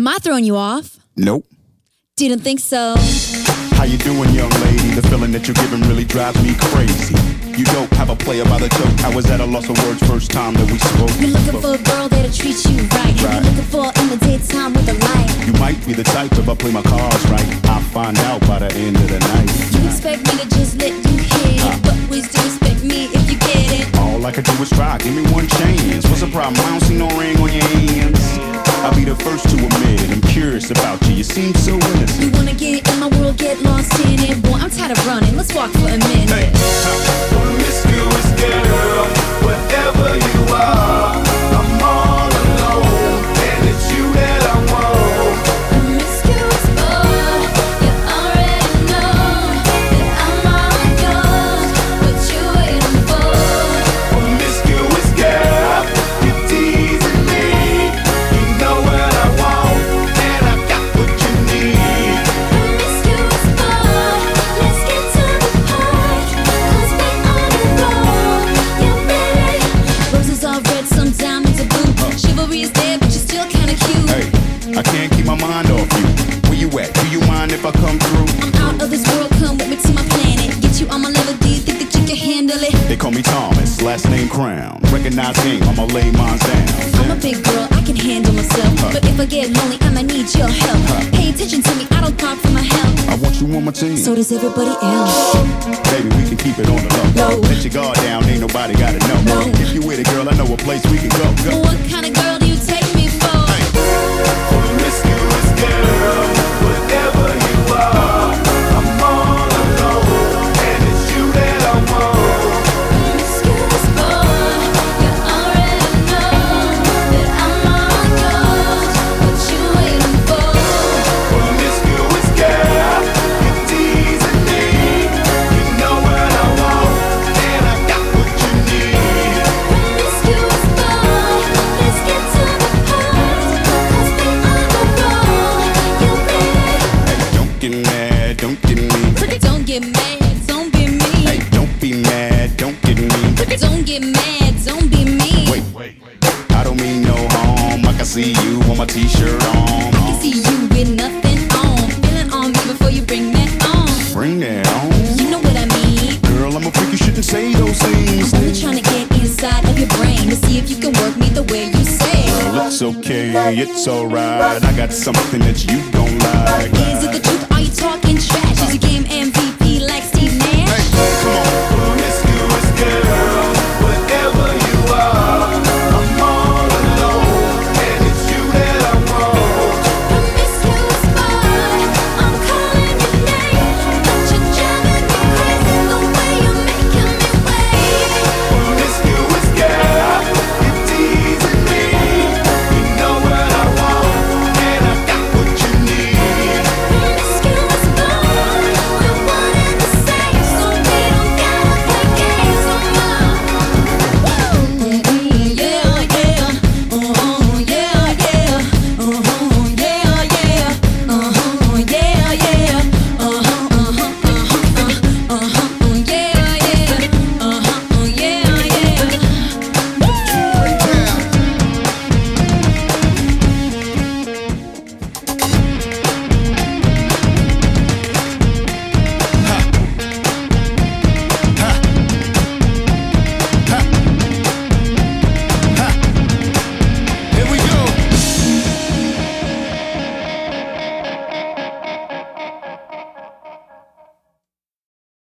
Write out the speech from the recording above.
Am I throwing you off? Nope. Didn't think so. How you doing, young lady? The feeling that you're giving really drives me crazy. You don't have a player by the joke. I was at a loss of words first time that we spoke. You're looking for a girl that'll treat you right. You're looking for in the daytime with a light. You might be the type if I play my cards right. I'll find out by the end of the night. You expect me to just let you hit it, but ways to respect me if you get it. All I could do is try, give me one chance. What's the problem? I don't see no ring on your hands. I'll be the first to admit it. I'm curious about you. You seem so innocent. You wanna get in my world, get lost in it. Boy, I'm tired of running. Let's walk for a minute. Hey, Promiscuous girl, whatever you are, I'm all alone, and it's you that I want. Promiscuous boy, you already know that I'm all yours. What you waiting for? Promiscuous girl, you're teasing me. You know what I want, and I got what you need. Promiscuous boy, let's get to the point, 'cause we on the road. You ready? Roses are red, some diamonds are blue. Chivalry is dead, but you're still kinda cute. hey, I can't keep my mind off you. Where you at? Do you mind if I come through? I'm out of this world, come with me to my planet. Get you on my level, do you think that you can handle it? They call me Thomas, last name Crown. Recognize game, I'ma lay mine down. I'm a big girl, I can handle myself. But if I get lonely, I might need your help. Pay attention to me, I don't pop for my help. I want you on my team. So does everybody else. Baby, we can keep it on the low. Low. Let your guard down, ain't nobody gotta know. No. If you with it, girl, I know a place we can go. What kind of girl do you take me for? Promiscuous girl, whatever you are, I'm all alone, and it's you that I want. Promiscuous boy, you already know that I'm all yours. What you waiting for? Promiscuous girl, you're teasing me. You know what I want, and I got what you need. Promiscuous boy, let's get to the point, 'cause we on the road. You ready? Hey, don't get mad, don't get me. Don't get mad, don't be me. Hey, don't be mad, don't get me. Don't get mad, don't be me. Wait, I don't mean no harm. I can see you on my t-shirt on. I can see you with nothing on. Feeling on me before you bring that on. Bring that on. You know what I mean. Girl, I'm a freak, you shouldn't say those things. Only trying to get inside of your brain to see if you can work me the way you say. Girl, it's okay, it's alright. I got something that you don't like. Is it the truth? Are you talking trash? Is your game MVP?